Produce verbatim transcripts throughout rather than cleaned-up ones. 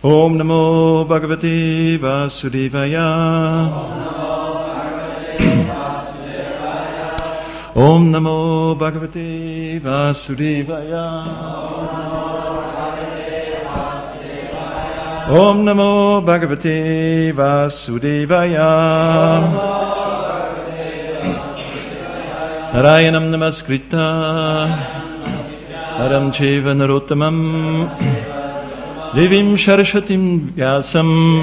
Om Namo Bhagavate Vasudevaya. Om Namo Bhagavate Vasudevaya. Om Namo Bhagavate Vasudevaya. Narayanam Namaskritta Naram Cheva Narottamam Devim Saraswatim Vyasam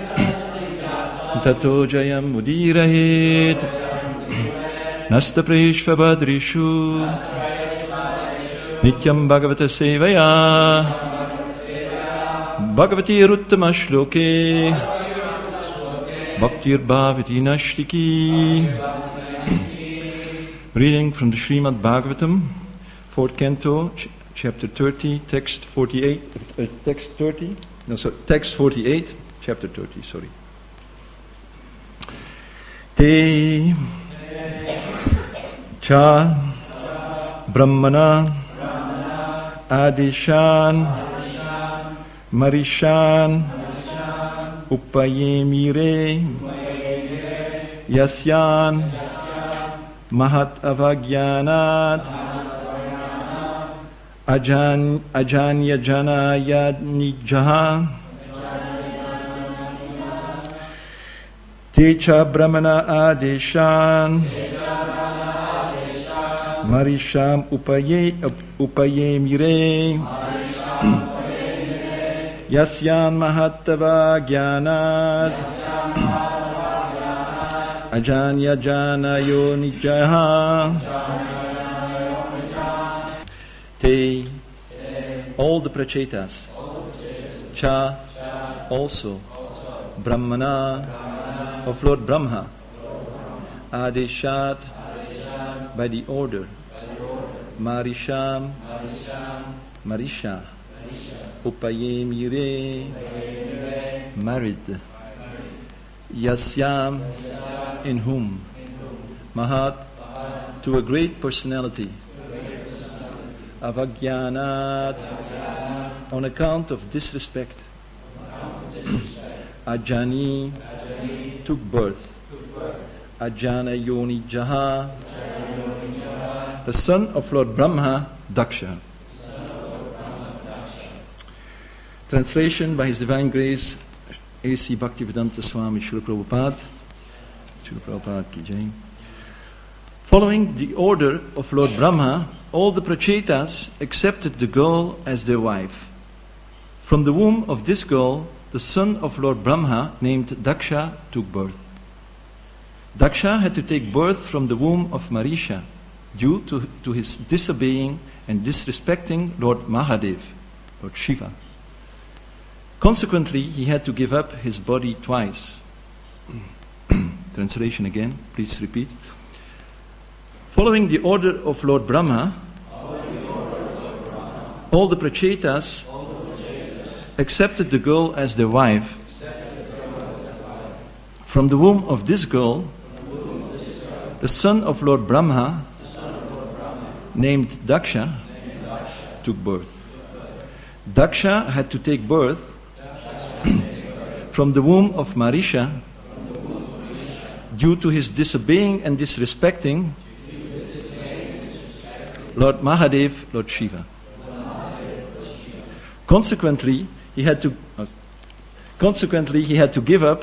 Tato Jayam Udirahit Nasta Preshva Badrishu Nityam Bhagavata Sevaya Bhagavati Ruttama Shloke Bhaktir Bhavati Nashtiki. Reading from the Srimad Bhagavatam, fourth canto, ch- chapter thirty, text forty-eight, uh, text thirty, no, sorry, text forty-eight, chapter thirty, sorry. Te cha brahmana adishan marishan upayemire yasyan Mahat avagyanat ajan ajanya janaya nijaha techa brahmana adeshan marisham upaye upayemire yasyan mahat avagyanat Ajanya Janayo Nijaha. Te, all the prachetas. Cha, also. Brahmana, of Lord Brahma. Adeshat, by the order. Marisham, Marisha. Upayemire, married. Yasyam, in whom? Mahat, to a great personality. Avagyanat, on account of disrespect. Ajani, took birth. Ajana Yoni Jaha, the son of Lord Brahma, Daksha. Translation by His Divine Grace, A C Bhaktivedanta Swami Srila Prabhupada. Srila Prabhupada ki jai. Following the order of Lord Brahma, all the prachetas accepted the girl as their wife. From the womb of this girl, the son of Lord Brahma, named Daksha, took birth. Daksha had to take birth from the womb of Marisha, due to, to his disobeying and disrespecting Lord Mahadev, Lord Shiva. Consequently, he had to give up his body twice. Translation again, please repeat. Following the order of Lord Brahma, all the prachetas accepted the girl as their wife. From the womb of this girl, the son of Lord Brahma, named Daksha, took birth. Daksha had to take birth from the womb of Marisha due to his disobeying and disrespecting Lord Mahadev, Lord Shiva. Consequently, he had to uh, consequently he had to give up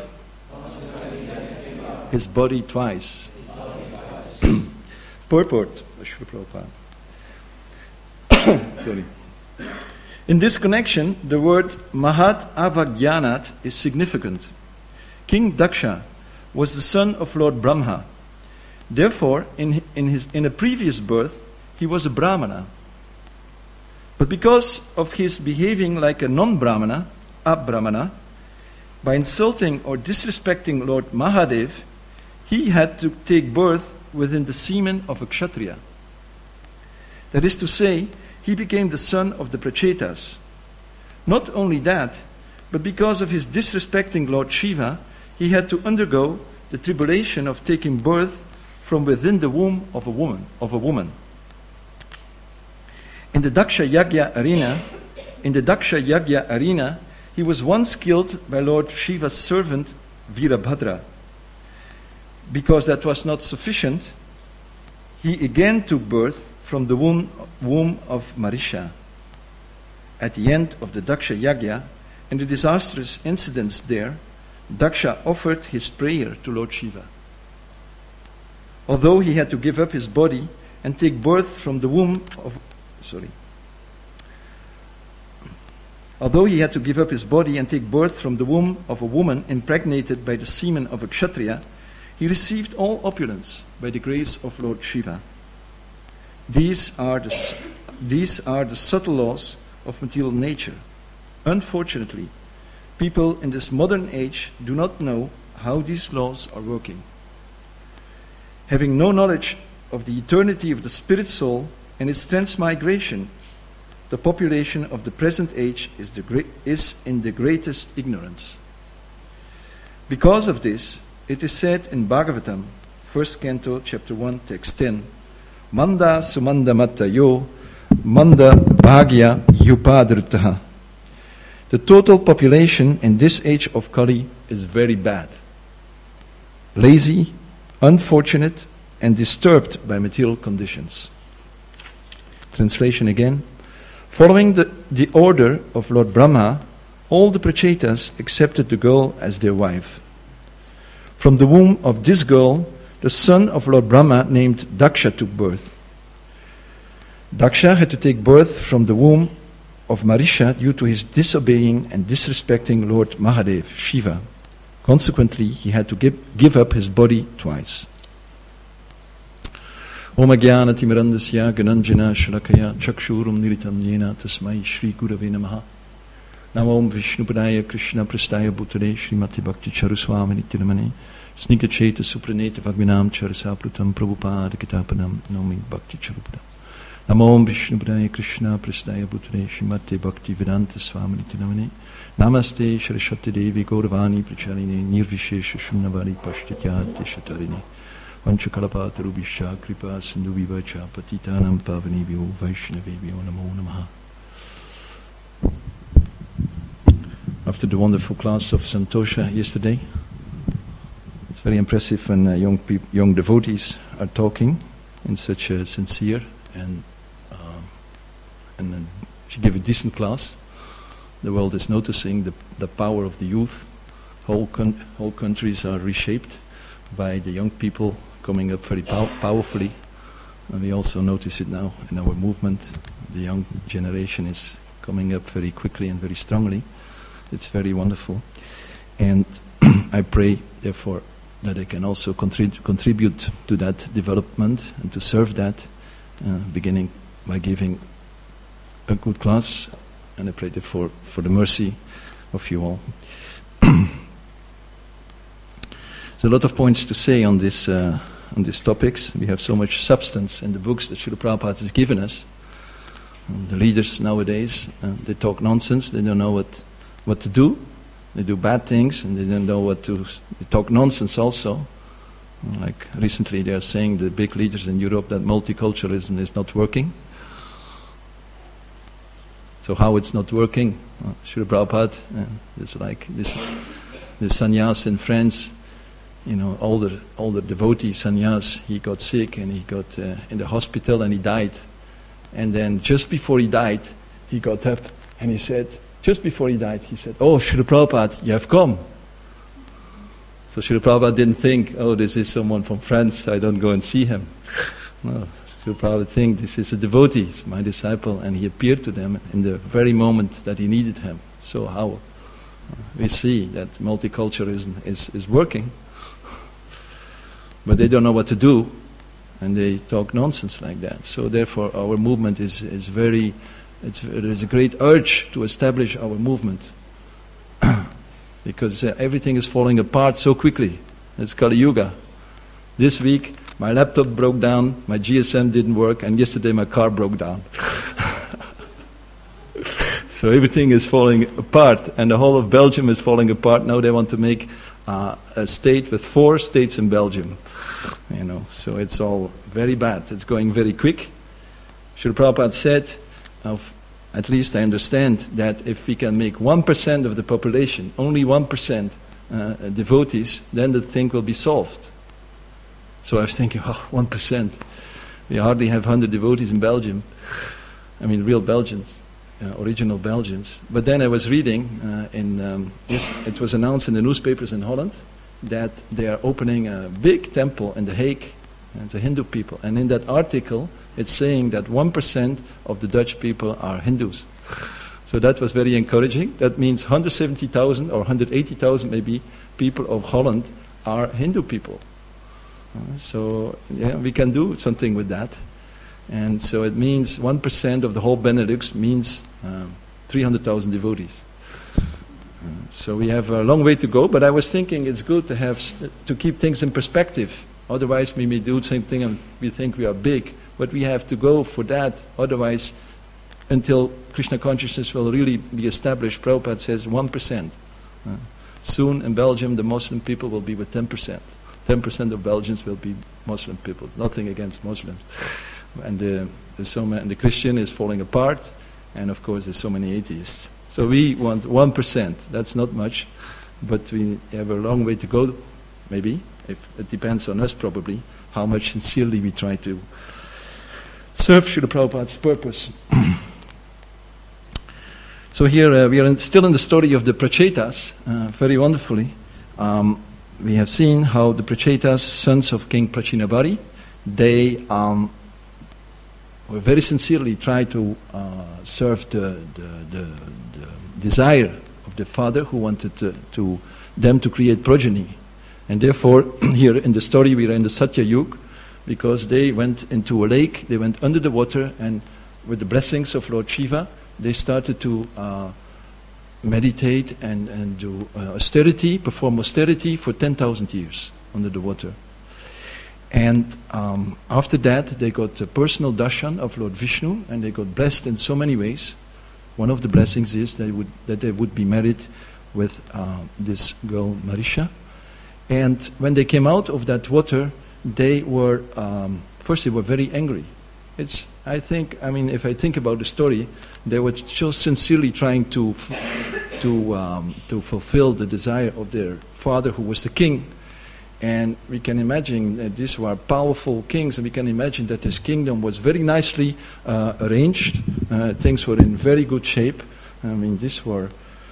his body twice. Purport, Srila Prabhupada. Sorry. In this connection, the word Mahat Avagyanat is significant. King Daksha was the son of Lord Brahma. Therefore, in, in, his, in a previous birth, he was a Brahmana. But because of his behaving like a non-Brahmana, Abrahmana, by insulting or disrespecting Lord Mahadev, he had to take birth within the semen of a Kshatriya. That is to say, he became the son of the Prachetas. Not only that, but because of his disrespecting Lord Shiva, he had to undergo the tribulation of taking birth from within the womb of a woman. Of a woman. In the Daksha Yagya arena, in the Daksha Yagya arena, He was once killed by Lord Shiva's servant Virabhadra. Because that was not sufficient, he again took birth from the womb, womb of Marisha. At the end of the Daksha Yagya and the disastrous incidents there, Daksha offered his prayer to Lord Shiva. Although he had to give up his body and take birth from the womb of sorry. Although he had to give up his body and take birth from the womb of a woman impregnated by the semen of a Kshatriya, he received all opulence by the grace of Lord Shiva. These are the, these are the subtle laws of material nature. Unfortunately, people in this modern age do not know how these laws are working. Having no knowledge of the eternity of the spirit soul and its transmigration, the population of the present age is, the great, is in the greatest ignorance. Because of this, it is said in Bhagavatam, first canto, chapter one, text ten, Manda sumanda matta yo, manda bhagya yupadritaha. The total population in this age of Kali is very bad, lazy, unfortunate, and disturbed by material conditions. Translation again. Following the, the order of Lord Brahma, all the Prachetas accepted the girl as their wife. From the womb of this girl, the son of Lord Brahma named Daksha took birth. Daksha had to take birth from the womb of Marisha due to his disobeying and disrespecting Lord Mahadev, Shiva. Consequently, he had to give, give up his body twice. Om Agyana Timirandasya Gananjana Shalakaya Chakshurum Niritam Yena Tasmai Shri Gurave Namaha. Namo Om Vishnupadaya Krishna Prastaya Bhutare Srimati Bhakti Charuswamini Tiramani Snika Cheta Supraneta Vagvinam Charasaplutam Prabhupada Kitapanam Nomi Bhakti Charupada. Namo Om Vishnupadaya Krishna Prastaya Bhutare Srimati Bhakti Vedanta Swamini Tiramani Namaste Saraswati Devi Gauravani Pracharini Nirvishesha Shunnavadi Pashtatyati Shatarini Vanchakalapataruvisha Kripa Sindhu Vivacha Patitanam Pavanibhyo Vaishnavibhyo Namo Namaha. After the wonderful class of Santosha yesterday, it's very impressive when uh, young peop- young devotees are talking in such a sincere and uh, and uh, she gave a decent class. The world is noticing the the power of the youth. Whole con- whole countries are reshaped by the young people coming up very pow- powerfully, and we also notice it now in our movement. The young generation is coming up very quickly and very strongly. It's very wonderful, and I pray, therefore, that I can also contrib- contribute to that development and to serve that, uh, beginning by giving a good class, and I pray, therefore, for the mercy of you all. There's a lot of points to say on this uh, on these topics. We have so much substance in the books that Srila Prabhupada has given us. And the leaders nowadays, uh, they talk nonsense. They don't know what, what to do. They do bad things, and they don't know what to... They talk nonsense also. Like recently they are saying, the big leaders in Europe, that multiculturalism is not working. So how it's not working? Well, Srila Prabhupada, uh, it's like this, this sannyas in France. You know, older older devotee sannyas, he got sick and he got uh, in the hospital and he died. And then just before he died, he got up and he said, just before he died, he said, "Oh, Srila Prabhupada, you have come." So Srila Prabhupada didn't think, "Oh, this is someone from France, I don't go and see him." No, Srila Prabhupada think this is a devotee, it's my disciple, and he appeared to them in the very moment that he needed him. So how uh, we see that multiculturalism is, is working. But they don't know what to do, and they talk nonsense like that. So therefore our movement is, is very, it's, there is a great urge to establish our movement. Because uh, everything is falling apart so quickly. It's Kali Yuga. This week my laptop broke down, my G S M didn't work, and yesterday my car broke down. So everything is falling apart, and the whole of Belgium is falling apart. Now they want to make uh, a state with four states in Belgium. You know, so it's all very bad. It's going very quick. Srila Prabhupada said, of, at least I understand that if we can make one percent of the population, only one percent uh, devotees, then the thing will be solved. So I was thinking, oh, one percent. We hardly have one hundred devotees in Belgium. I mean, real Belgians, uh, original Belgians. But then I was reading, uh, in um, yes, it was announced in the newspapers in Holland that they are opening a big temple in The Hague, and the Hindu people. And in that article, it's saying that one percent of the Dutch people are Hindus. So that was very encouraging. That means one hundred seventy thousand or one hundred eighty thousand maybe people of Holland are Hindu people. Uh, so yeah, we can do something with that. And so it means one percent of the whole Benelux means um, three hundred thousand devotees. Uh, so we have a long way to go, but I was thinking it's good to have to keep things in perspective. Otherwise we may do the same thing and we think we are big, but we have to go for that. Otherwise, until Krishna consciousness will really be established, Prabhupada says one percent. Uh, soon in Belgium the Muslim people will be with ten percent. ten percent of Belgians will be Muslim people. Nothing against Muslims. And the, there's so many, and the Christian is falling apart, and of course there's so many atheists. So we want one percent. That's not much, but we have a long way to go, maybe. If it depends on us probably, how much sincerely we try to serve Srila Prabhupada's purpose. So here uh, we are in, still in the story of the Prachetas, uh, very wonderfully. Um, we have seen how the Prachetas, sons of King Prachinabhari, they um, were very sincerely try to uh, serve the, the, the, the desire of the father who wanted to, to them to create progeny. And therefore, here in the story, we are in the Satya Yuga, because they went into a lake, they went under the water, and with the blessings of Lord Shiva, they started to uh, meditate and, and do uh, austerity, perform austerity for ten thousand years under the water. And um, after that, they got a personal darshan of Lord Vishnu, and they got blessed in so many ways. One of the blessings is they would, that they would be married with uh, this girl, Marisha. And when they came out of that water, they were, um, first they were very angry. It's, I think, I mean, if I think about the story, they were so sincerely trying to f- to um, to fulfill the desire of their father, who was the king. And we can imagine that these were powerful kings, and we can imagine that his kingdom was very nicely uh, arranged. Uh, things were in very good shape. I mean, these were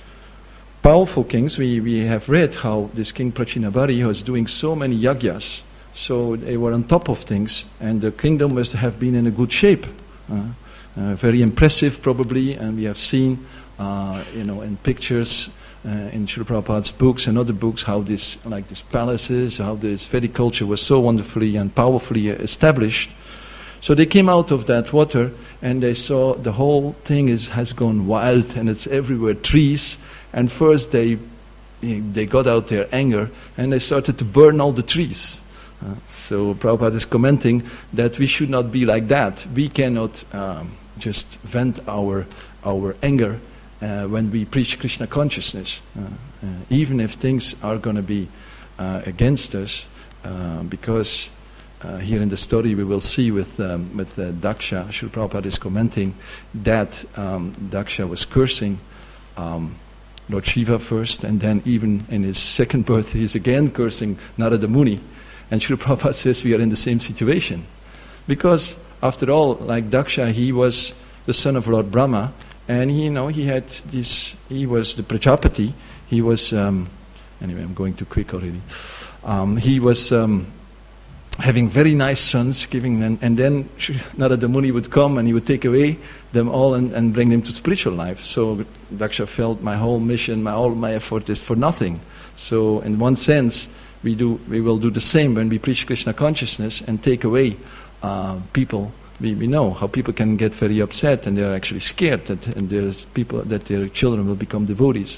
powerful kings. We, we have read how this King Prachinabhari was doing so many yagyas, so they were on top of things, and the kingdom must have been in a good shape. Uh, uh, very impressive, probably, and we have seen, uh, you know, in pictures, uh, in Srila Prabhupada's books and other books, how this, like these palaces, how this Vedic culture was so wonderfully and powerfully established. So they came out of that water, and they saw the whole thing is has gone wild, and it's everywhere trees. And first they they got out their anger, and they started to burn all the trees. Uh, so Prabhupada is commenting that we should not be like that. We cannot um, just vent our our anger uh, when we preach Krishna consciousness, uh, uh, even if things are going to be uh, against us, uh, because uh, here in the story we will see with um, with uh, Daksha, Srila Prabhupada is commenting that um, Daksha was cursing Um, Lord Shiva first, and then even in his second birth, he's again cursing Narada Muni. And Srila Prabhupada says we are in the same situation. Because, after all, like Daksha, he was the son of Lord Brahma, and he, you know, he had this, he was the Prajapati, he was, um, anyway, I'm going too quick already. Um, he was um, having very nice sons, giving them, and then Narada Muni would come and he would take away them all and, and bring them to spiritual life. So Daksha felt my whole mission, my all my effort is for nothing. So in one sense, we do we will do the same when we preach Krishna consciousness and take away uh, people. We, we know how people can get very upset, and they are actually scared that and there's people that their children will become devotees.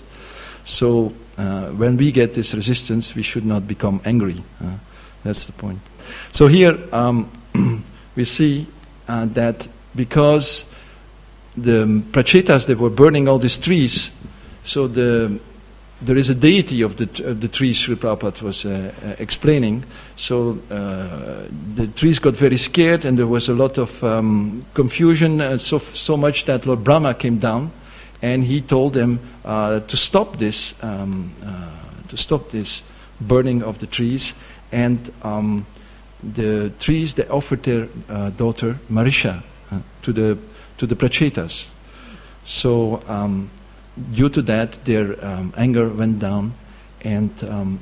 So uh, when we get this resistance, we should not become angry. Uh, that's the point. So here um, we see uh, that because the Prachetas, they were burning all these trees, so the there is a deity of the, of the trees, Srila Prabhupada was uh, uh, explaining. So uh, the trees got very scared, and there was a lot of um, confusion, uh, so, so much that Lord Brahma came down, and he told them uh, to stop this, um, uh, to stop this burning of the trees. And um, the trees, they offered their uh, daughter Marisha uh, to the to the Prachetas. So um, due to that, their um, anger went down, and um,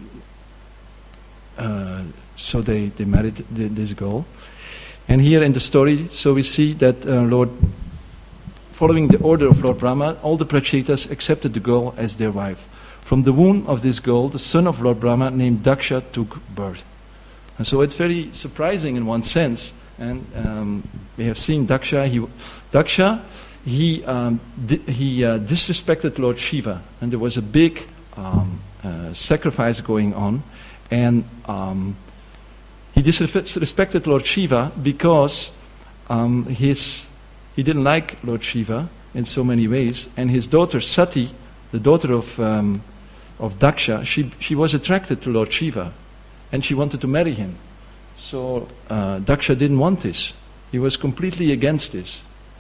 uh, so they, they married th- this girl. And here in the story, so we see that uh, Lord, following the order of Lord Brahma, all the Prachetas accepted the girl as their wife. From the womb of this girl, the son of Lord Brahma named Daksha took birth. And so it's very surprising in one sense. And um, we have seen Daksha. He, Daksha, he um, di- he uh, disrespected Lord Shiva, and there was a big um, uh, sacrifice going on. And um, he disrespected Lord Shiva because um, his he didn't like Lord Shiva in so many ways. And his daughter Sati, the daughter of um, of Daksha, she she was attracted to Lord Shiva, and she wanted to marry him. So uh, Daksha didn't want this. He was completely against this.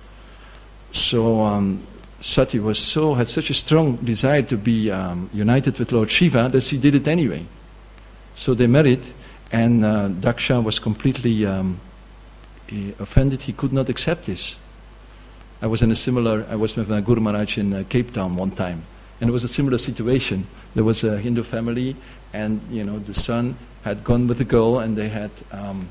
So um, Sati was so had such a strong desire to be um, united with Lord Shiva that she did it anyway. So they married, and uh, Daksha was completely um, offended. He could not accept this. I was in a similar. I was with my Guru Maharaj in uh, Cape Town one time, and it was a similar situation. There was a Hindu family, and you know the son had gone with the girl, and they had um,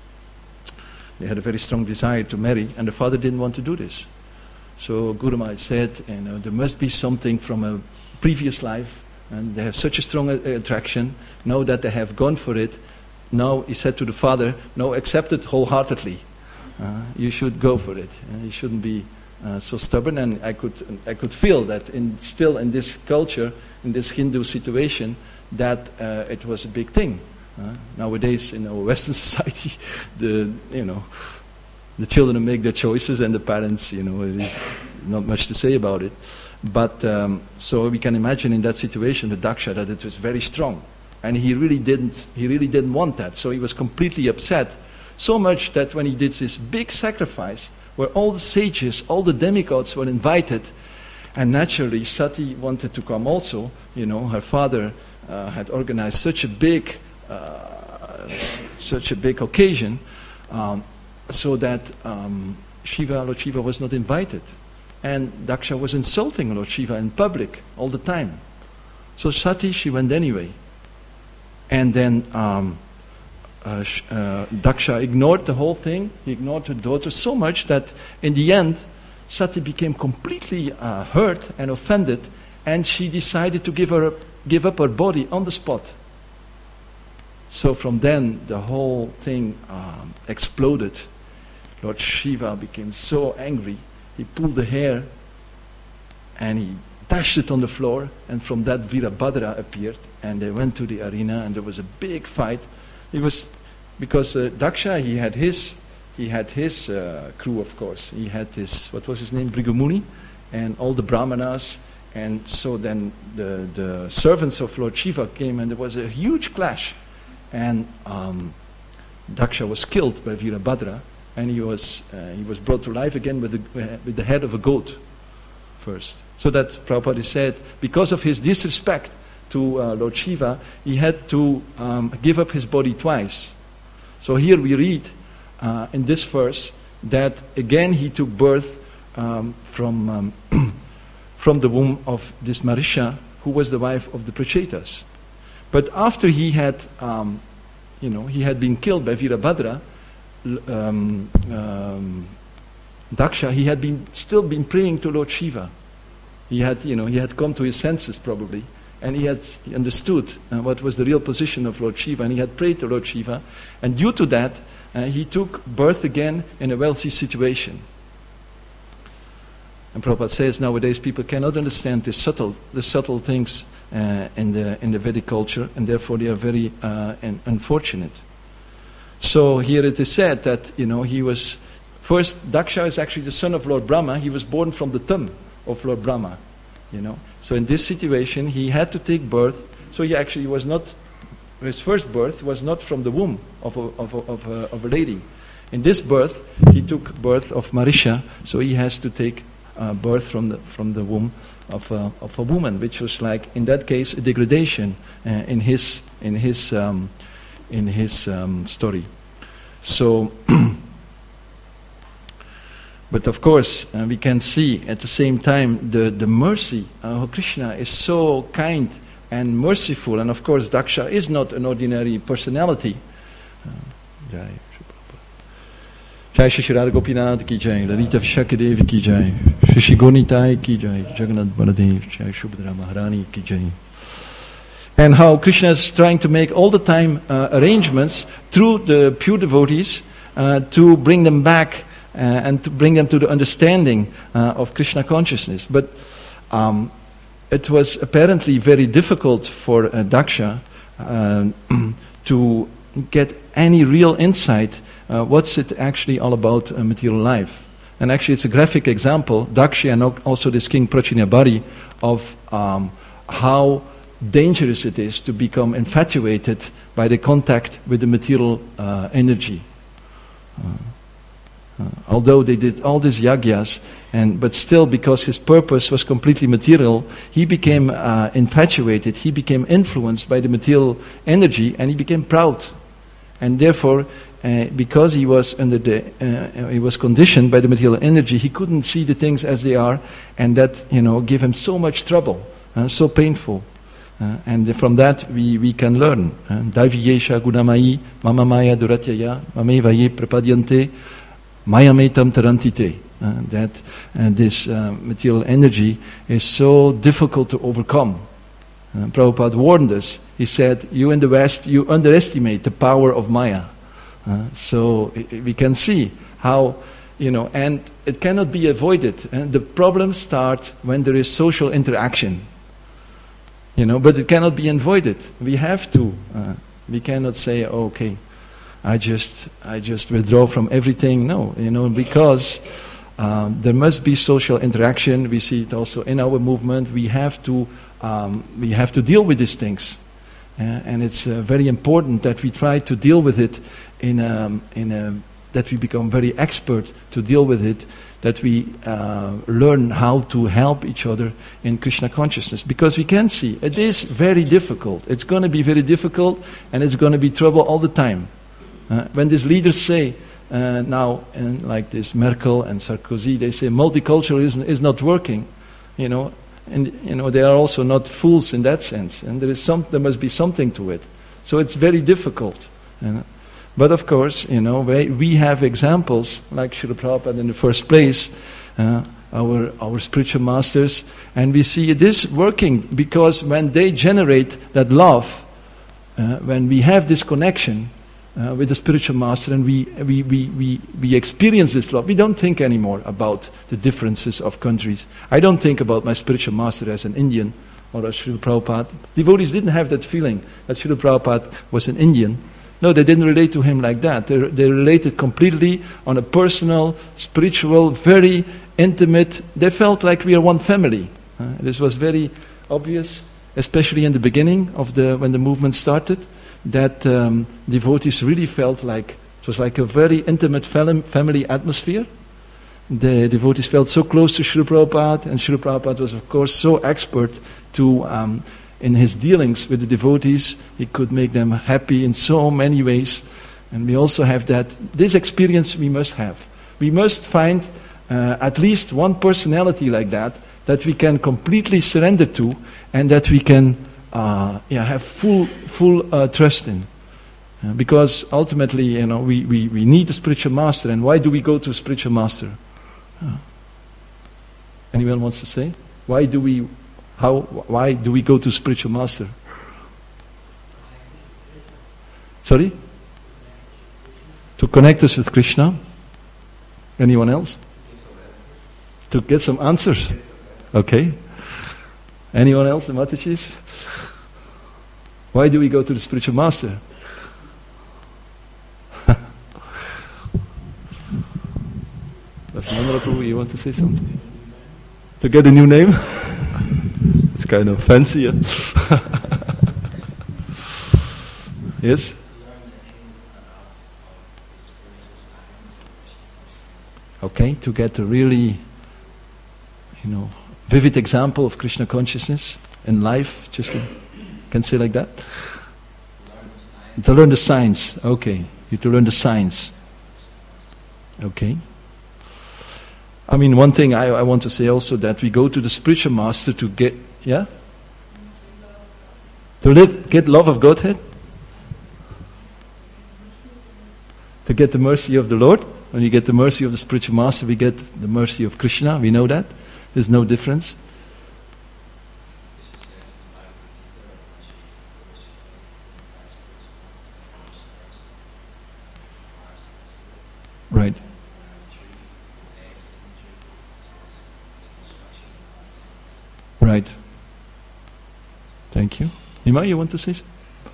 they had a very strong desire to marry, and the father didn't want to do this. So Guru Maharaj said, you know, there must be something from a previous life, and they have such a strong a- attraction. Now that they have gone for it, now he said to the father, "No, accept it wholeheartedly. Uh, you should go for it. Uh, you shouldn't be uh, so stubborn." And I could I could feel that in still in this culture, in this Hindu situation, that uh, it was a big thing. Uh, nowadays, in our Western society, the you know the children make their choices, and the parents, you know, there is not much to say about it. But um, so we can imagine in that situation with Daksha that it was very strong, and he really didn't he really didn't want that. So he was completely upset, so much that when he did this big sacrifice, where all the sages, all the demigods were invited, and naturally Sati wanted to come also. You know, her father uh, had organized such a big. Uh, such a big occasion, um, so that um, Shiva, Lord Shiva was not invited. And Daksha was insulting Lord Shiva in public all the time. So Sati, she went anyway. And then um, uh, uh, Daksha ignored the whole thing. He ignored her daughter so much that in the end, Sati became completely uh, hurt and offended, and she decided to give, her, give up her body on the spot. So from then, the whole thing um, exploded. Lord Shiva became so angry. He pulled the hair and he dashed it on the floor. And from that, Virabhadra appeared. And they went to the arena, and there was a big fight. It was because uh, Daksha, he had his, he had his uh, crew, of course. He had his, what was his name, Brigumuni, and all the brahmanas. And so then the, the servants of Lord Shiva came, and there was a huge clash. And um, Daksha was killed by Virabhadra, and he was uh, he was brought to life again with the uh, with the head of a goat first. So that Prabhupada said, because of his disrespect to uh, Lord Shiva, he had to um, give up his body twice. So here we read uh, in this verse that again he took birth um, from um, from the womb of this Marisha, who was the wife of the Prachetas. But after he had, um, you know, he had been killed by Virabhadra, um, um, Daksha, he had been still been praying to Lord Shiva. He had, you know, he had come to his senses probably, and he had he understood uh, what was the real position of Lord Shiva, and he had prayed to Lord Shiva, and due to that, uh, he took birth again in a wealthy situation. And Prabhupada says nowadays people cannot understand the subtle, the subtle things uh, in the in the Vedic culture, and therefore they are very uh, un- unfortunate. So here it is said that you know he was first. Daksha is actually the son of Lord Brahma. He was born from the thumb of Lord Brahma. you know. So in this situation, he had to take birth. So he actually was not, his first birth was not from the womb of a, of a, of a, of a lady. In this birth, he took birth of Marisha, so he has to take uh, birth from the from the womb of a, of a woman, which was like, in that case, a degradation uh, in his in his um, in his um, story. So, but of course, uh, we can see at the same time the the mercy. Uh, Krishna is so kind and merciful, and of course, Daksha is not an ordinary personality. Uh, Jai Jai Shri Radha Gopinath ki jai, Lalita Vishakadevi ki jai, Shri Gonitai ki jai, Jagannath Baladev, Jai Subhadra Maharani ki jai. And how Krishna is trying to make all the time uh, arrangements through the pure devotees uh, to bring them back uh, and to bring them to the understanding uh, of Krishna consciousness. But um, it was apparently very difficult for uh, Daksha uh, to get any real insight. Uh, what's it actually all about, uh, material life? And actually it's a graphic example, Daksha and also this king Prachinabhari, of um, how dangerous it is to become infatuated by the contact with the material uh, energy. Uh, uh, although they did all these yagyas, and but still, because his purpose was completely material, he became uh, infatuated, he became influenced by the material energy, and he became proud. And therefore, Uh, because he was under the, uh, he was conditioned by the material energy, he couldn't see the things as they are, and that, you know, gave him so much trouble, uh, so painful. Uh, and from that we, we can learn. Daiviyesha gunamai mama maya duratyaya mame vaye prapadyante mayametam tarantite. That uh, this uh, material energy is so difficult to overcome. Uh, Prabhupada warned us. He said, you in the West, you underestimate the power of Maya. Uh, so we can see how, you know, and it cannot be avoided. And the problems start when there is social interaction, you know, but it cannot be avoided. We have to. Uh, we cannot say, oh, okay, I just, I just withdraw from everything. No, you know, because um, there must be social interaction. We see it also in our movement. We have to, um, we have to deal with these things. Uh, and it's uh, very important that we try to deal with it in a, in a, that we become very expert to deal with it, that we uh, learn how to help each other in Krishna consciousness. Because we can see, it is very difficult. It's going to be very difficult, and it's going to be trouble all the time. Uh, when these leaders say, uh, now, and like this Merkel and Sarkozy, they say multiculturalism is not working, you know, and you know they are also not fools in that sense, and there is some, there must be something to it. So it's very difficult. You know? But of course, you know, we, we have examples like Srila Prabhupada in the first place, uh, our our spiritual masters, and we see it is working because when they generate that love, uh, when we have this connection uh, with the spiritual master, and we, we we we we experience this love, we don't think anymore about the differences of countries. I don't think about my spiritual master as an Indian or as Srila Prabhupada. Devotees didn't have that feeling that Srila Prabhupada was an Indian. No, they didn't relate to him like that. They, they related completely on a personal, spiritual, very intimate. They felt like we are one family. Uh, this was very obvious, especially in the beginning of the when the movement started, that um, devotees really felt like it was like a very intimate family atmosphere. The devotees felt so close to Srila Prabhupada, and Srila Prabhupada was, of course, so expert to. Um, In his dealings with the devotees, he could make them happy in so many ways. And we also have that. This experience we must have. We must find uh, at least one personality like that, that we can completely surrender to, and that we can uh, yeah, have full full uh, trust in. Uh, because ultimately, you know, we, we, we need a spiritual master. And why do we go to a spiritual master? Uh, anyone wants to say? Why do we... How? Why do we go to spiritual master? Sorry? To connect us with Krishna. Anyone else? To get some answers. Okay. Anyone else? The Matachis? Why do we go to the spiritual master? That's Mandra Prabhu, you want to say something? To get a new name? it's kind of fancy. Huh? Yes? Okay, to get a really, you know, vivid example of Krishna consciousness in life, just to, can say like that? Learn to learn the science. Okay, you to learn the science. Okay. I mean, one thing I, I want to say also that we go to the spiritual master to get, yeah? To live, get love of Godhead? To get the mercy of the Lord? When you get the mercy of the spiritual master, we get the mercy of Krishna. We know that. There's no difference. Right. Right. Thank you. Nima, you want to say something?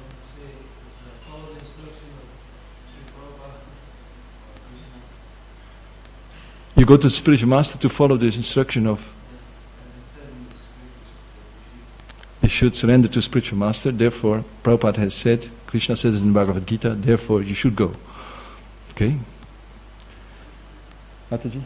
You go to the spiritual master to follow this instruction of you should surrender to spiritual master, therefore Prabhupada has said, Krishna says in the Bhagavad Gita, therefore you should go. Okay? Mataji?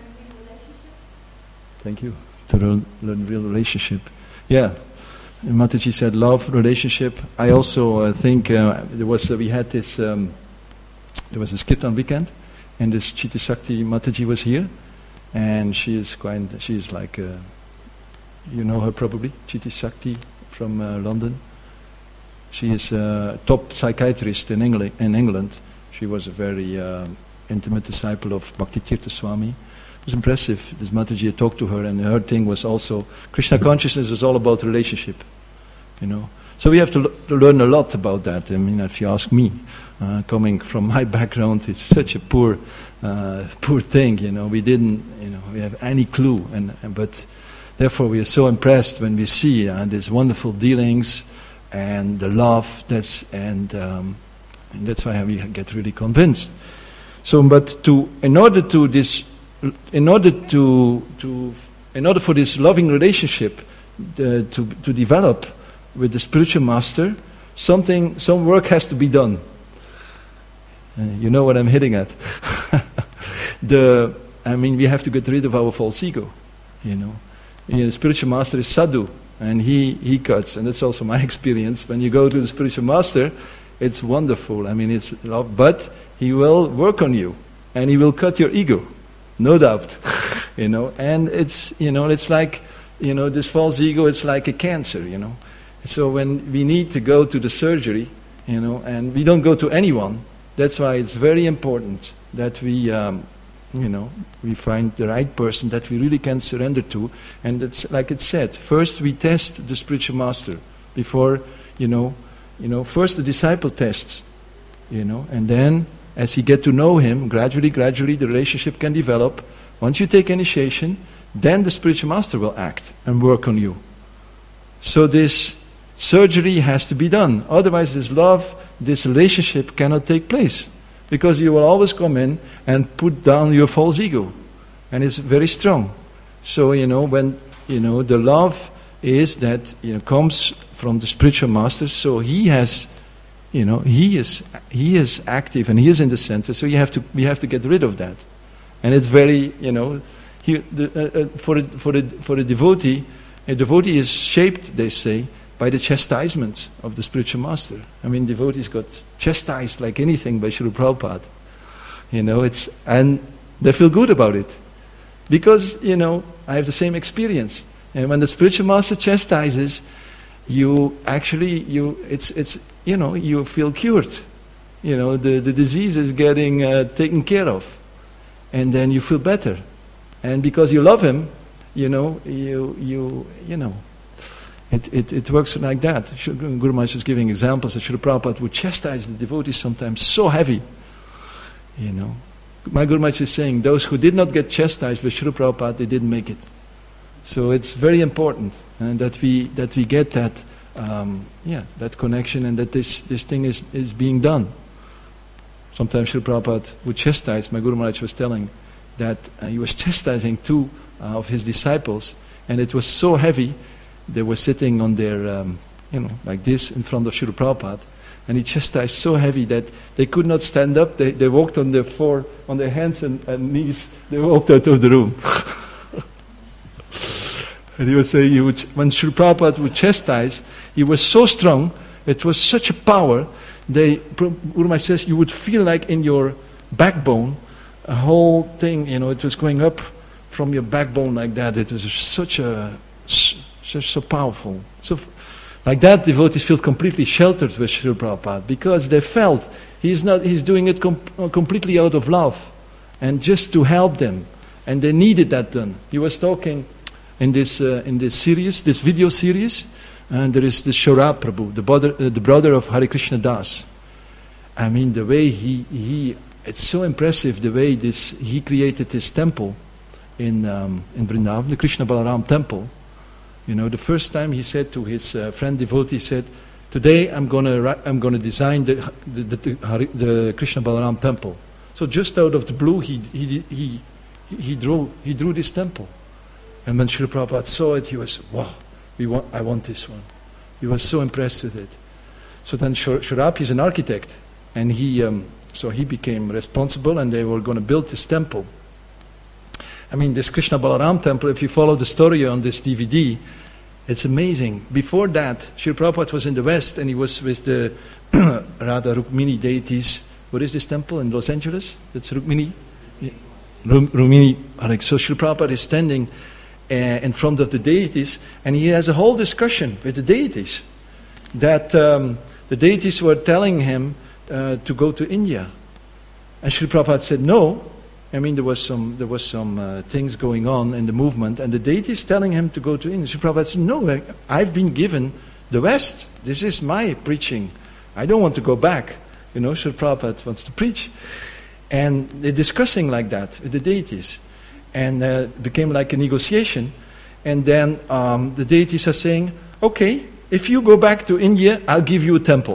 Thank you. To learn, learn real relationship. Yeah. And Mataji said love, relationship. I also uh, think uh, there was uh, we had this um, there was a Kirtan weekend. And this Chitti Sakti Mataji was here, and she is quite, she is like, uh, you know her probably, Chitti Sakti from uh, London. She is a top psychiatrist in England. In England, she was a very uh, intimate disciple of Bhakti Tirtha Swami. It was impressive. This Mataji, I talked to her, and her thing was also Krishna consciousness is all about relationship, you know. So we have to, l- to learn a lot about that. I mean, if you ask me. Uh, coming from my background, it's such a poor, uh, poor thing. You know, we didn't, you know, we have any clue, and, and but therefore we are so impressed when we see uh, these wonderful dealings and the love. That's and, um, and that's why we get really convinced. So, but to in order to this, in order to to in order for this loving relationship uh, to to develop with the spiritual master, something, some work has to be done. Uh, you know what I'm hitting at. the, I mean, we have to get rid of our false ego. You know, you know the spiritual master is sadhu, and he he cuts, and that's also my experience. When you go to the spiritual master, it's wonderful. I mean, it's love, but he will work on you, and he will cut your ego, no doubt. You know, and it's you know, it's like you know, this false ego. It's like a cancer. You know, so when we need to go to the surgery, you know, and we don't go to anyone. That's why it's very important that we, um, you know, we find the right person that we really can surrender to. And it's like it said, first we test the spiritual master before, you know, you know, first the disciple tests, you know, and then as you get to know him, gradually, gradually the relationship can develop. Once you take initiation, then the spiritual master will act and work on you. So this surgery has to be done. Otherwise this love, this relationship cannot take place. Because you will always come in and put down your false ego. And it's very strong. So, you know, when, you know, the love is that, you know, comes from the spiritual master. So he has, you know, he is, he is active and he is in the center. So you have to, we have to get rid of that. And it's very, you know, he, the, uh, uh, for, a, for, a, for a devotee, a devotee is shaped, they say, by the chastisement of the spiritual master. I mean, devotees got chastised like anything by Srila Prabhupada. You know, it's, and they feel good about it. Because, you know, I have the same experience. And when the spiritual master chastises, you actually, you, it's, it's, you know, you feel cured. You know, the, the disease is getting uh, taken care of. And then you feel better. And because you love him, you know, you, you, you know, It, it, it works like that. Guru Maharaj is giving examples that Srila Prabhupada would chastise the devotees sometimes so heavy. You know. My Guru Maharaj is saying those who did not get chastised by Srila Prabhupada, they didn't make it. So it's very important and that we that we get that um, yeah, that connection and that this, this thing is, is being done. Sometimes Srila Prabhupada would chastise. My Guru Maharaj was telling that uh, he was chastising two uh, of his disciples, and it was so heavy. they were sitting on their, um, you know, like this in front of Srila Prabhupada, and he chastised so heavy that they could not stand up. They, they walked on their four, on their hands and, and knees. They walked out of the room. And he was saying, he would, when Srila Prabhupada would chastise, he was so strong, it was such a power, they, Guru says, you would feel like in your backbone, a whole thing, you know, it was going up from your backbone like that. It was such a, such so powerful. So, like that, devotees feel completely sheltered with Srila Prabhupada because they felt he's not, he's doing it com- completely out of love and just to help them, and they needed that done. He was talking in this uh, in this series, this video series, and there is the Shorab Prabhu, the brother, uh, the brother of Hare Krishna Das. I mean, the way he he, it's so impressive the way this he created this temple in um, in Vrindavan, the Krishna Balaram temple. You know, the first time he said to his uh, friend devotee, he said, "Today I'm gonna I'm gonna design the the, the, the the Krishna Balaram temple." So just out of the blue, he he he he drew he drew this temple, and when Srila Prabhupada saw it, he was, "Wow, we want I want this one." He was so impressed with it. So then Shorab is an architect, and he um, so he became responsible, and they were going to build this temple. I mean, this Krishna Balaram temple, if you follow the story on this D V D, it's amazing. Before that, Srila Prabhupada was in the West, and he was with the Radha Rukmini deities. What is this temple in Los Angeles? It's Rukmini? Rukmini. So Srila Prabhupada is standing uh, in front of the deities, and he has a whole discussion with the deities. That um, the deities were telling him uh, to go to India. And Srila Prabhupada said, no. I mean, there was some there was some uh, things going on in the movement, and the deity is telling him to go to India. Srila Prabhupada said, no, I've been given the West. This is my preaching. I don't want to go back. You know, Srila Prabhupada wants to preach. And they're discussing like that with the deities. And uh, it became like a negotiation. And then um, the deities are saying, okay, if you go back to India, I'll give you a temple.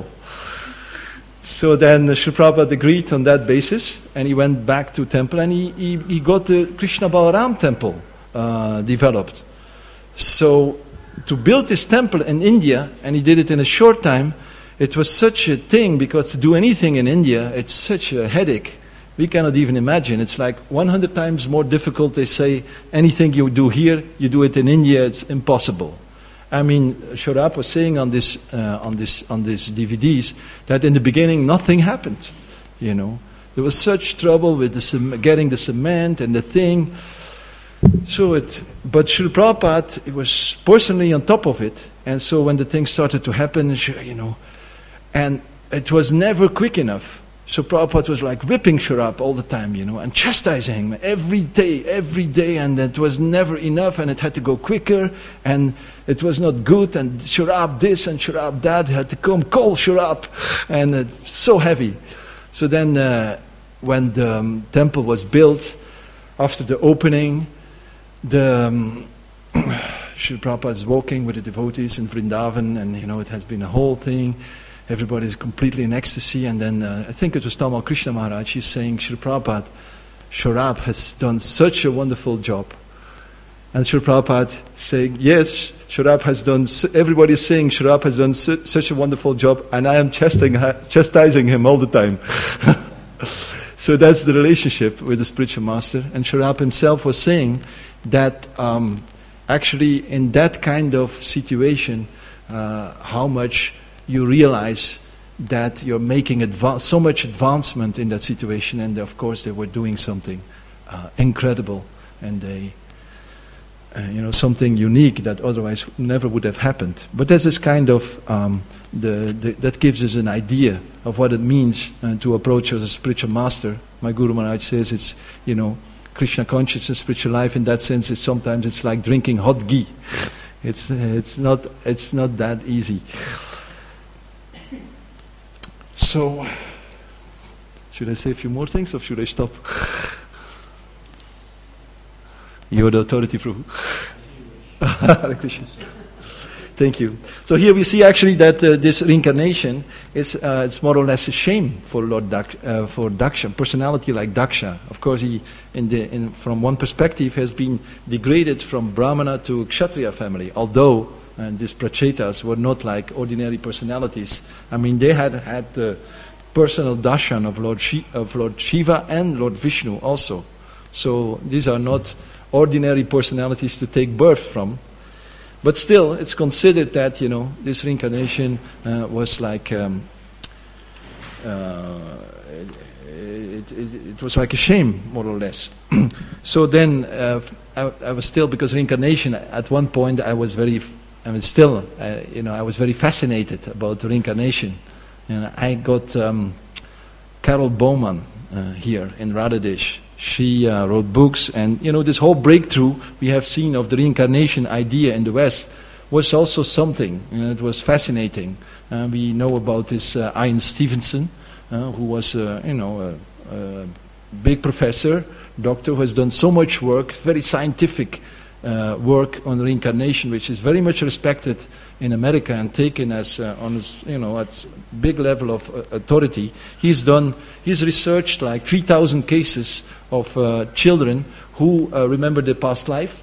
So then Srila Prabhupada agreed on that basis, and he went back to temple, and he, he, he got the Krishna Balaram temple uh, developed. So to build this temple in India, and he did it in a short time, it was such a thing, because to do anything in India, it's such a headache. We cannot even imagine. It's like one hundred times more difficult. They say anything you do here, you do it in India, it's impossible. I mean, Shorab was saying on this, uh, on this, on these D V Ds that in the beginning nothing happened. You know, there was such trouble with the cem- getting the cement and the thing. So it, but Srila Prabhupada was personally on top of it, and so when the things started to happen, you know, and it was never quick enough. So Prabhupada was like whipping Shorab all the time, you know, and chastising him every day, every day, and it was never enough, and it had to go quicker, and it was not good, and Shorab this and Shorab that, had to come call Shorab, and it's so heavy. So then uh, when the um, temple was built, after the opening, the um, Srila Prabhupada is walking with the devotees in Vrindavan, and you know, it has been a whole thing. Everybody is completely in ecstasy, and then uh, I think it was Tamal Krishna Maharaj, he's saying, Srila Prabhupada, Shorab has done such a wonderful job. And Srila Prabhupada saying, yes, Shorab has done, everybody is saying Shorab has done su- such a wonderful job, and I am chastising, chastising him all the time. So that's the relationship with the spiritual master. And Shorab himself was saying that um, actually in that kind of situation, uh, how much you realize that you're making adva- so much advancement in that situation, and of course they were doing something uh, incredible, and they, uh, you know, something unique that otherwise never would have happened. But this is kind of um, the, the that gives us an idea of what it means uh, to approach as a spiritual master. My Guru Maharaj says it's, you know, Krishna consciousness, spiritual life. In that sense, it's sometimes it's like drinking hot ghee. It's uh, it's not it's not that easy. So, should I say a few more things, or should I stop? You're the authority, Prabhu. Hare Krishna. Thank you. So here we see actually that uh, this reincarnation is uh, it's more or less a shame for Lord Dak- uh, for Daksha, personality like Daksha. Of course, he, in the in, from one perspective, has been degraded from Brahmana to Kshatriya family. Although and these prachetas were not like ordinary personalities. I mean, they had had the personal darshan of Lord, Shi- of Lord Shiva and Lord Vishnu also. So these are not ordinary personalities to take birth from. But still, it's considered that, you know, this reincarnation uh, was like, um, uh, it, it, it was like a shame, more or less. So then, uh, I, I was still, because reincarnation, at one point I was very, I mean still, uh, you know, I was very fascinated about reincarnation. And I got um, Carol Bowman uh, here in Radhadesh. She uh, wrote books, and you know, this whole breakthrough we have seen of the reincarnation idea in the West was also something, and it was fascinating. Uh, we know about this uh, Ian Stevenson, uh, who was uh, you know a, a big professor, doctor who has done so much work, very scientific uh, work on reincarnation, which is very much respected in America and taken as uh, on his, you know, at big level of uh, authority. He's done, he's researched like three thousand cases of uh, children who uh, remember their past life,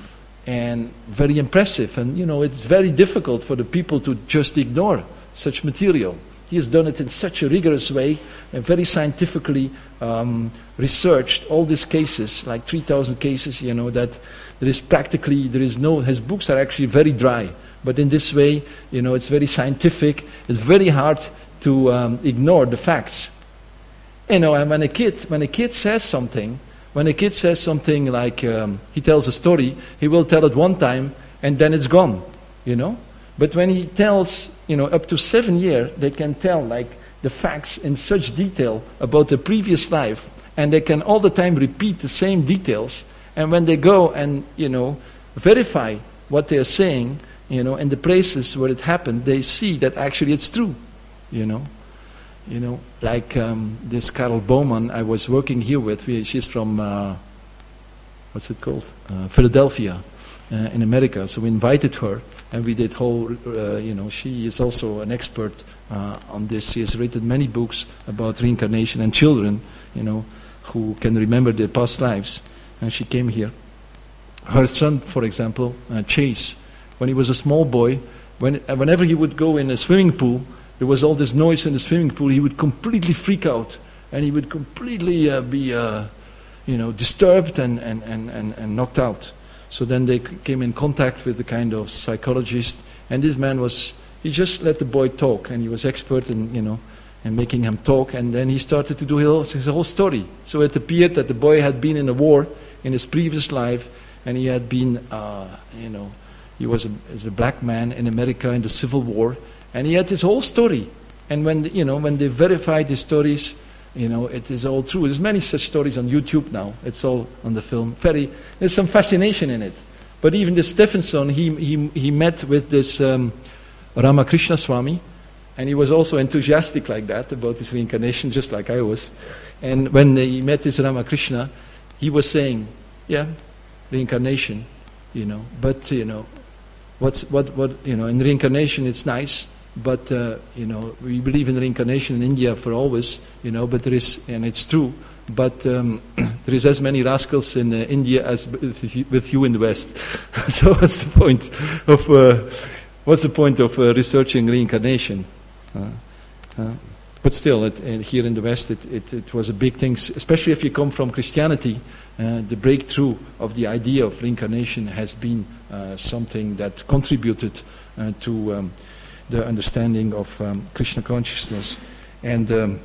and very impressive. And you know, it's very difficult for the people to just ignore such material. He has done it in such a rigorous way and very scientifically um, researched all these cases, like three thousand cases, you know, that there is practically, there is no, his books are actually very dry. But in this way, you know, it's very scientific. It's very hard to um, ignore the facts. You know, and when a kid, when a kid says something, when a kid says something like um, he tells a story, he will tell it one time and then it's gone, you know. But when he tells, you know, up to seven years, they can tell like the facts in such detail about the previous life, and they can all the time repeat the same details. And when they go and, you know, verify what they are saying, you know, in the places where it happened, they see that actually it's true, you know. You know, like um, this Carol Bowman I was working here with, she's from, uh, what's it called? Uh, Philadelphia, uh, in America. So we invited her, and we did whole, uh, you know, she is also an expert uh, on this. She has written many books about reincarnation and children, you know, who can remember their past lives. And she came here. Her son, for example, uh, Chase, when he was a small boy, when, uh, whenever he would go in a swimming pool, there was all this noise in the swimming pool, he would completely freak out, and he would completely uh, be, uh, you know, disturbed and, and, and, and, and knocked out. So then they came in contact with the kind of psychologist, and this man was, he just let the boy talk, and he was expert in, you know, in making him talk, and then he started to do his, his whole story. So it appeared that the boy had been in a war in his previous life, and he had been, uh, you know, he was a, as a black man in America in the Civil War, and he had his whole story. And when, you know, when they verified his stories, you know, it is all true. There's many such stories on YouTube now. It's all on the film. Very, there's some fascination in it. But even the Stephenson, he he he met with this um, Ramakrishna Swami, and he was also enthusiastic like that about his reincarnation, just like I was. And when he met this Ramakrishna, he was saying, yeah, reincarnation, you know, but you know, what's what what you know, in reincarnation it's nice. But, uh, you know, we believe in reincarnation in India for always, you know, but there is, and it's true, but um, there is as many rascals in uh, India as with you in the West. So what's the point of, uh, what's the point of uh, researching reincarnation? Uh, uh, but still, it, uh, here in the West, it, it, it was a big thing, especially if you come from Christianity. Uh, the breakthrough of the idea of reincarnation has been uh, something that contributed uh, to um, the understanding of um, Krishna consciousness. And um,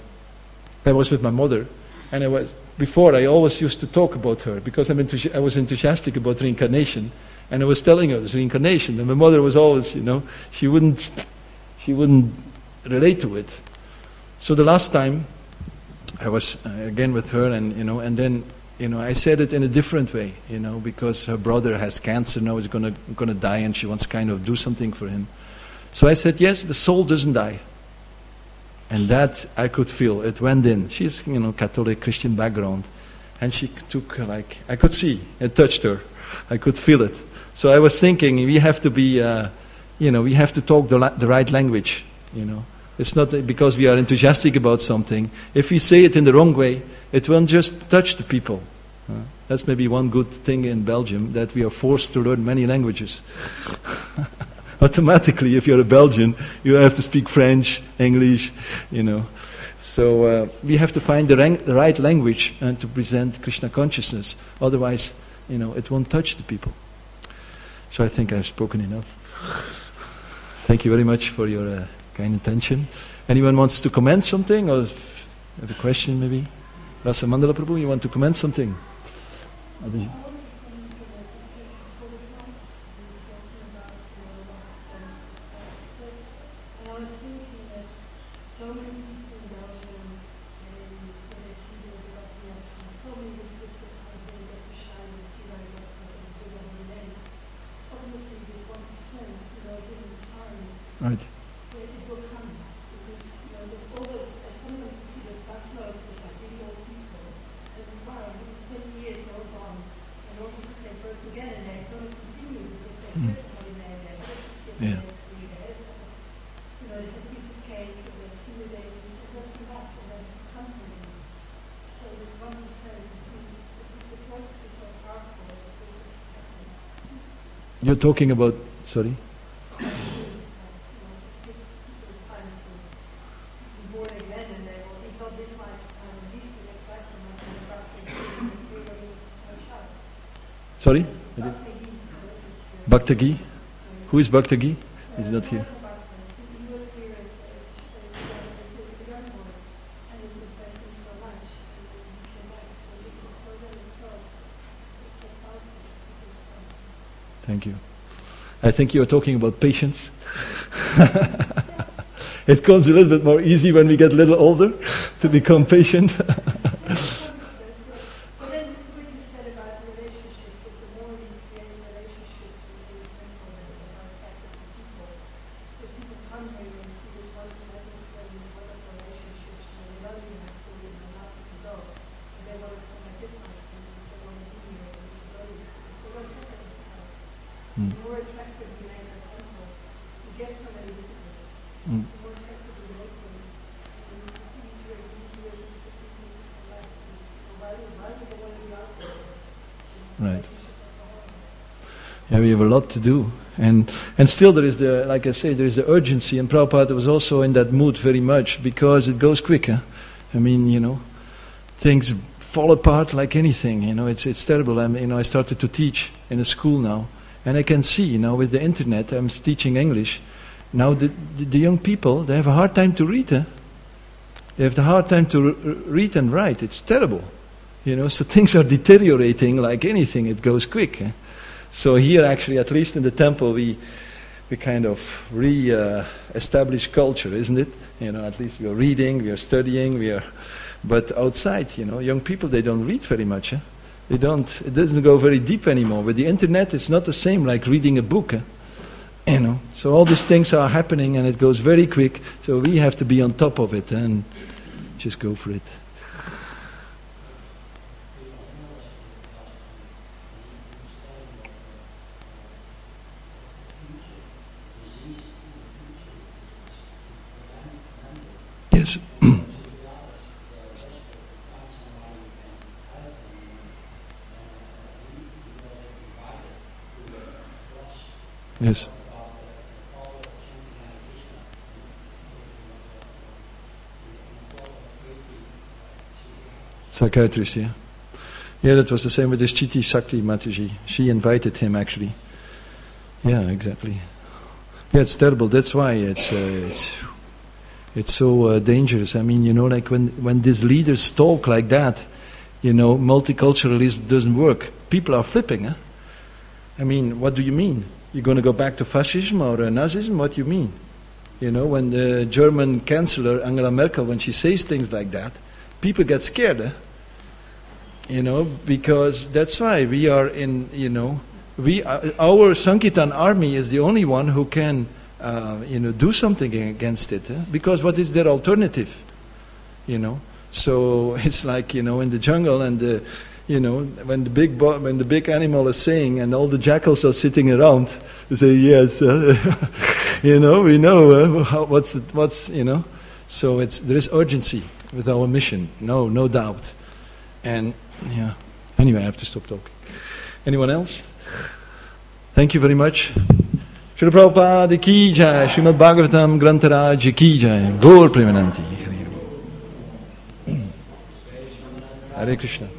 I was with my mother, and I was before I always used to talk about her because I'm enthusi- I was enthusiastic about reincarnation, and I was telling her this reincarnation, and my mother was always, you know, she wouldn't, she wouldn't relate to it. So the last time I was uh, again with her, and you know, and then you know, I said it in a different way, you know, because her brother has cancer now, he's gonna gonna die, and she wants to kind of do something for him. So I said, yes, the soul doesn't die. And that I could feel. It went in. She's, you know, Catholic Christian background. And she took, like, I could see, it touched her. I could feel it. So I was thinking, we have to be, uh, you know, we have to talk the, la- the right language, you know. It's not because we are enthusiastic about something. If we say it in the wrong way, it won't just touch the people. Uh, that's maybe one good thing in Belgium, that we are forced to learn many languages. automatically, if you're a Belgian, you have to speak French, English, you know. So uh, we have to find the, rank, the right language and to present Krishna consciousness. Otherwise, you know, it won't touch the people. So I think I've spoken enough. Thank you very much for your uh, kind attention. Anyone wants to comment something or have a question maybe? Rasa Mandala Prabhu, you want to comment something? Adi- Right. It will come because you know there's always I sometimes see those busloads with like really old people and wow, twenty years they're all gone and all people take birth again and they're going to continue because they're Mm. critical in their day. Yeah. You know, they have a piece of cake and they see the day and they say, "Don't come back," and then come for you. So this one percent, the process is so powerful. It will just happen. You're talking about, sorry? Sorry? Bhaktagi? Who is Bhaktagi? He's not here. Thank you. I think you are talking about patience. It comes a little bit more easy when we get a little older to become patient. Right. Yeah, we have a lot to do, and and still there is the, like I say, there is the urgency. And Prabhupada was also in that mood very much because it goes quicker. I mean, you know, things fall apart like anything. You know, it's it's terrible. I mean, you know, I started to teach in a school now, and I can see, you know, with the internet, I'm teaching English. Now the the, the young people, they have a hard time to read. Eh? They have the hard time to re- read and write. It's terrible. You know, so things are deteriorating like anything. It goes quick. Eh? So here, actually, at least in the temple, we we kind of re-establish uh, culture, isn't it? You know, at least we are reading, we are studying, we are. But outside, you know, young people, they don't read very much. Eh? They don't. It doesn't go very deep anymore. With the internet, it's not the same like reading a book. Eh? You know, so all these things are happening, and it goes very quick. So we have to be on top of it and just go for it. Yes. Yes. Psychiatrist, yeah. Yeah, that was the same with this Chiti Sakti Mataji. She invited him, actually. Yeah, exactly. Yeah, it's terrible. That's why it's uh, it's it's so uh, dangerous. I mean, you know, like when when these leaders talk like that, you know, multiculturalism doesn't work. People are flipping, huh? I mean, what do you mean? You're going to go back to fascism or uh, Nazism? What do you mean? You know, when the German Chancellor Angela Merkel, when she says things like that, people get scared, eh? You know, because that's why we are in, you know, we uh, our Sankirtan army is the only one who can, uh, you know, do something against it. Eh? Because what is their alternative? You know, so it's like, you know, in the jungle and the, you know, when the big bo- when the big animal is saying and all the jackals are sitting around, they say yes, uh, you know, we know uh, how, what's the, what's you know, so it's there is urgency with our mission, no, no doubt, and yeah. Anyway, I have to stop talking. Anyone else? Thank you very much. Srila Prabhupada ki jai, Srimad Bhagavatam Grantaraj ki jai, Gaur Premananti. Hare Krishna.